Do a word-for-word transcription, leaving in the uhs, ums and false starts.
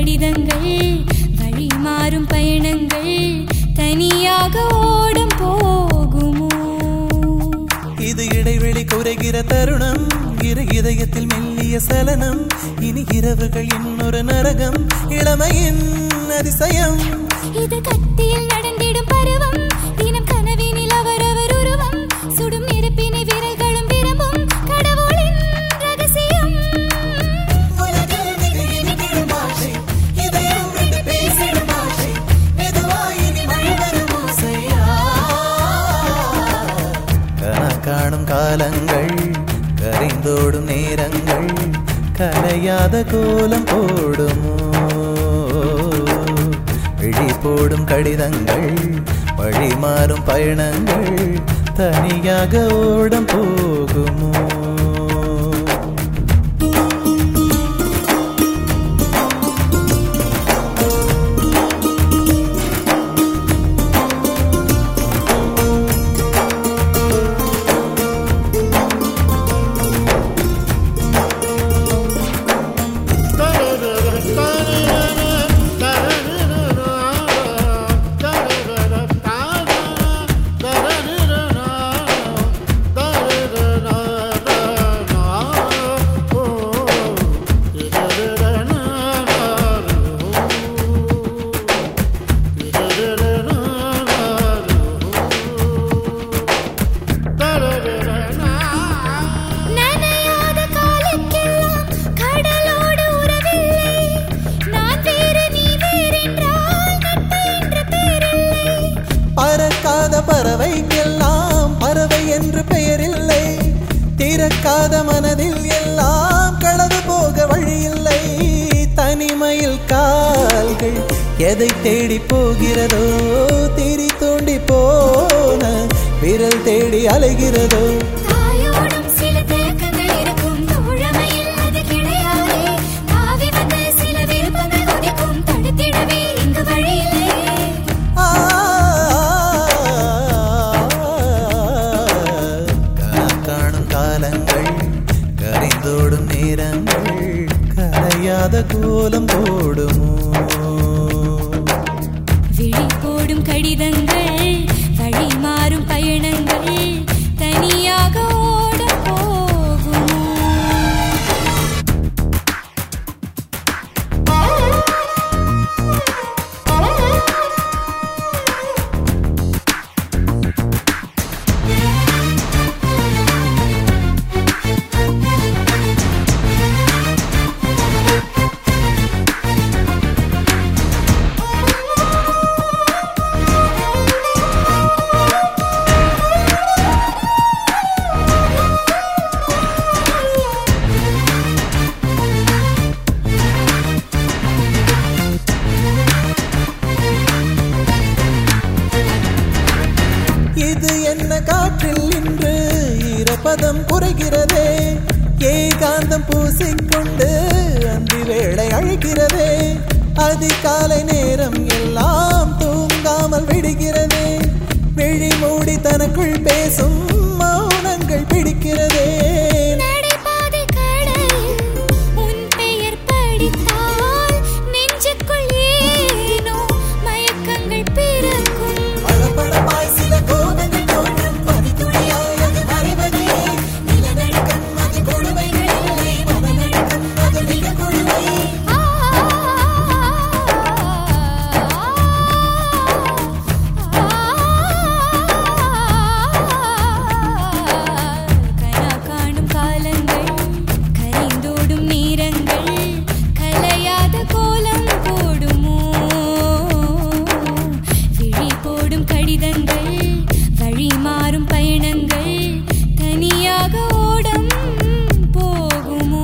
கடிதங்கள் வழி மாறும் பயணங்கள் தனியாக ஓடம் போகுமோ இது இடைவெளி குறைகிற தருணம் இரு இதயத்தில் மெல்லிய சலனம் இனி இரவுகள் இன்னொரு நரகம் இளமையின் அதிசயம் இது கத்தியில் நடந்திடும் பருவம் தினம் கனவினில் அவரவர் உருவம் சுடும் நெருப்பினை விரல்களும் விரும்பும் கடவுளின் ரகசியம் காணும் காலங்கள் கரைந்தோடும் நேரங்கள் கலையாத கோலம் போடுமோ விழி போடும் கடிதங்கள் வழி மாறும் பயணங்கள் தனியாக ஓடம் போகுமோ பறவைக்கெல்லாம் பறவை என்று பெயரில்லை திறக்காத மனதில் எல்லாம் களவு போக வழியில்லை தனிமையில் கால்கள் எதை தேடி போகிறதோ திரி தோண்டி போன விரல் தேடி அலைகிறதோ கரைந்தோடும் நேரங்கள் கரையாத கோலம் போடுமோ விழி போடும் கடிதங்கள் வழி மாறும் பயணங்கள் தனியாக ஓட போகுமோ இது என்ன காற்றில் இன்று ஈரப்பதம் குறைகிறதே ஏகாந்தம் பூசிக்கொண்டு அந்தி வேளை அழைக்கிறதே அதிகாலை நேரம் எல்லாம் தூங்காமல் விடுகிறதே விழி மூடி தனக்குள் பேசும் மௌனங்கள் பிடிக்கிறதே கடிதங்கள் வழி மாறும் பயணங்கள் தனியாக ஓடம் போகுமோ